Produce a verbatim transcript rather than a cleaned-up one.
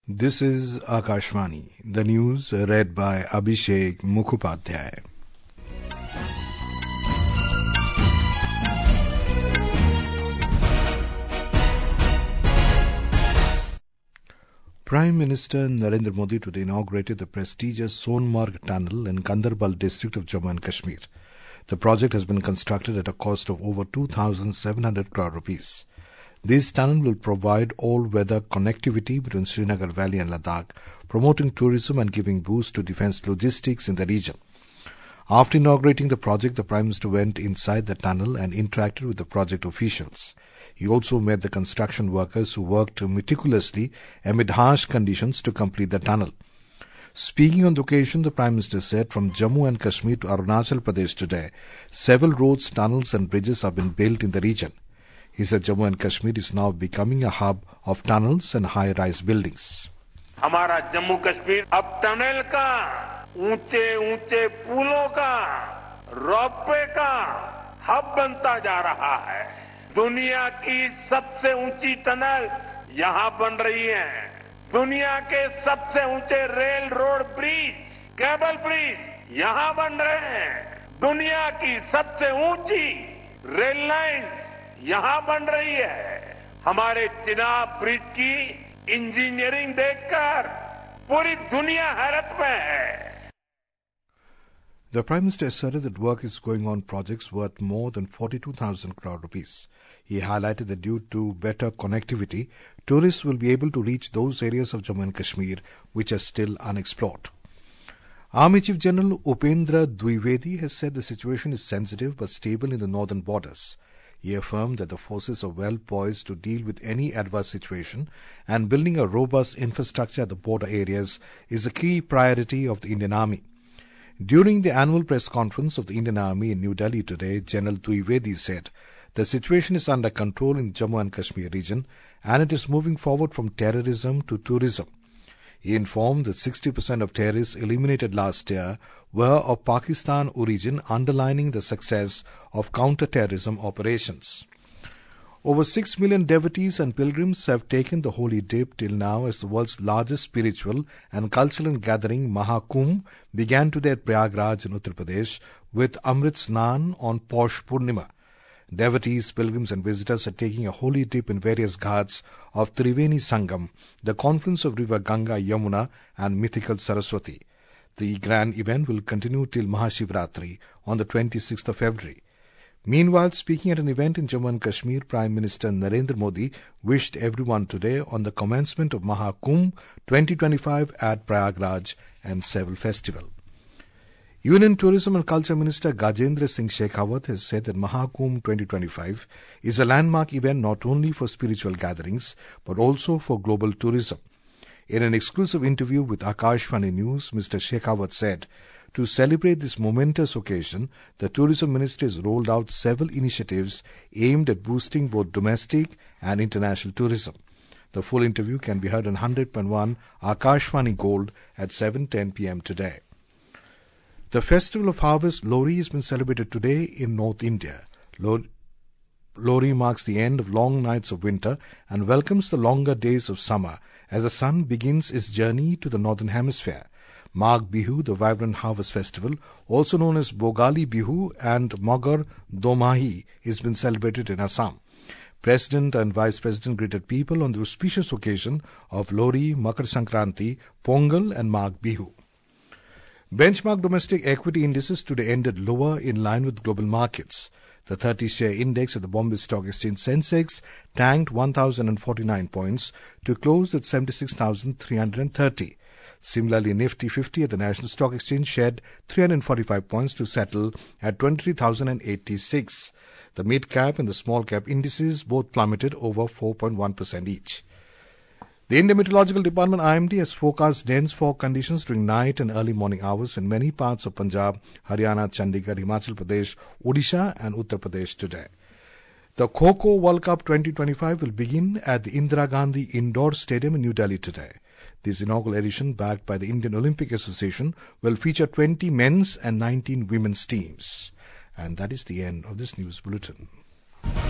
This is Akashvani, the news read by Abhishek Mukhopadhyay. Prime Minister Narendra Modi today inaugurated the prestigious Sonmarg Tunnel in Gandarbal district of Jammu and Kashmir. The project has been constructed at a cost of over two thousand seven hundred crore rupees. This tunnel will provide all-weather connectivity between Srinagar Valley and Ladakh, promoting tourism and giving boost to defence logistics in the region. After inaugurating the project, the Prime Minister went inside the tunnel and interacted with the project officials. He also met the construction workers who worked meticulously amid harsh conditions to complete the tunnel. Speaking on the occasion, the Prime Minister said from Jammu and Kashmir to Arunachal Pradesh today, several roads, tunnels and bridges have been built in the region. He said Jammu and Kashmir is now becoming a hub of tunnels and high-rise buildings. हमारा जम्मू कश्मीर अब tunnel का, ऊंचे ऊंचे पुलों का, ropeway का hub बनता जा रहा है। दुनिया की सबसे ऊंची टनल यहां बन रही है। दुनिया के सबसे ऊंचे rail road bridge, cable bridge यहां बन रहे हैं। दुनिया की सबसे ऊंची रेल लाइंस यहां बन रही है। हमारे चिनाब ब्रिज की इंजीनियरिंग देखकर पूरी दुनिया हैरत में है। The Prime Minister asserted that work is going on projects worth more than forty-two thousand crore rupees. He highlighted that due to better connectivity, tourists will be able to reach those areas of Jammu and Kashmir which are still unexplored. Army Chief General Upendra Dwivedi has said the situation is sensitive but stable in the northern borders. He affirmed that the forces are well poised to deal with any adverse situation, and building a robust infrastructure at the border areas is a key priority of the Indian Army. During the annual press conference of the Indian Army in New Delhi today, General Dwivedi said the situation is under control in Jammu and Kashmir region and it is moving forward from terrorism to tourism. He informed that sixty percent of terrorists eliminated last year were of Pakistan origin, underlining the success of counter-terrorism operations. Over six million devotees and pilgrims have taken the holy dip till now as the world's largest spiritual and cultural gathering, Mahakumbh, began today at Prayagraj in Uttar Pradesh with Amrit Snan on Paush Purnima. Devotees, pilgrims and visitors are taking a holy dip in various ghats of Triveni Sangam, the confluence of river Ganga, Yamuna and mythical Saraswati. The grand event will continue till Mahashivratri on the twenty-sixth of February. Meanwhile, speaking at an event in Jammu and Kashmir, Prime Minister Narendra Modi wished everyone today on the commencement of Mahakumbh twenty twenty-five at Prayagraj and Seval Festival. Union Tourism and Culture Minister Gajendra Singh Shekhawat has said that Mahakumbh twenty twenty-five is a landmark event not only for spiritual gatherings but also for global tourism. In an exclusive interview with Akashvani News, Mister Shekhawat said, to celebrate this momentous occasion, the Tourism Ministry has rolled out several initiatives aimed at boosting both domestic and international tourism. The full interview can be heard on one hundred point one Akashvani Gold at seven ten p.m. today. The Festival of Harvest, Lohri, has been celebrated today in North India. Lohri marks the end of long nights of winter and welcomes the longer days of summer as the sun begins its journey to the northern hemisphere. Magh Bihu, the vibrant harvest festival, also known as Bogali Bihu and Magar Domahi, has been celebrated in Assam. President and Vice President greeted people on the auspicious occasion of Lohri, Makar Sankranti, Pongal and Magh Bihu. Benchmark domestic equity indices today ended lower in line with global markets. The thirty-share index at the Bombay Stock Exchange Sensex tanked one thousand forty-nine points to close at seventy-six thousand three hundred thirty. Similarly, Nifty fifty at the National Stock Exchange shed three hundred forty-five points to settle at twenty-three thousand eighty-six. The mid-cap and the small-cap indices both plummeted over four point one percent each. The Indian Meteorological Department I M D has forecast dense fog conditions during night and early morning hours in many parts of Punjab, Haryana, Chandigarh, Himachal Pradesh, Odisha and Uttar Pradesh today. The Kho-Kho World Cup twenty twenty-five will begin at the Indira Gandhi Indoor Stadium in New Delhi today. This inaugural edition, backed by the Indian Olympic Association, will feature twenty men's and nineteen women's teams. And that is the end of this news bulletin.